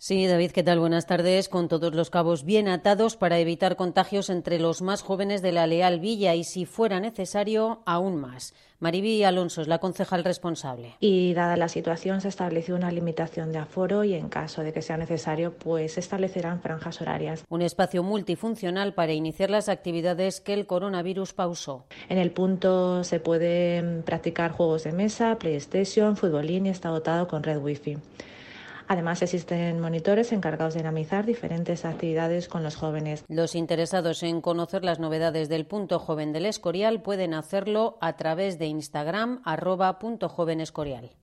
Sí, David, ¿qué tal? Buenas tardes. Con todos los cabos bien atados para evitar contagios entre los más jóvenes de la Leal Villa y, si fuera necesario, aún más. Maribí Alonso es la concejal responsable. Y dada la situación se estableció una limitación de aforo y en caso de que sea necesario, pues se establecerán franjas horarias. Un espacio multifuncional para iniciar las actividades que el coronavirus pausó. En el punto se pueden practicar juegos de mesa, PlayStation, futbolín y está dotado con red Wi-Fi. Además, existen monitores encargados de dinamizar diferentes actividades con los jóvenes. Los interesados en conocer las novedades del Punto Joven del Escorial pueden hacerlo a través de Instagram @puntojovenescorial.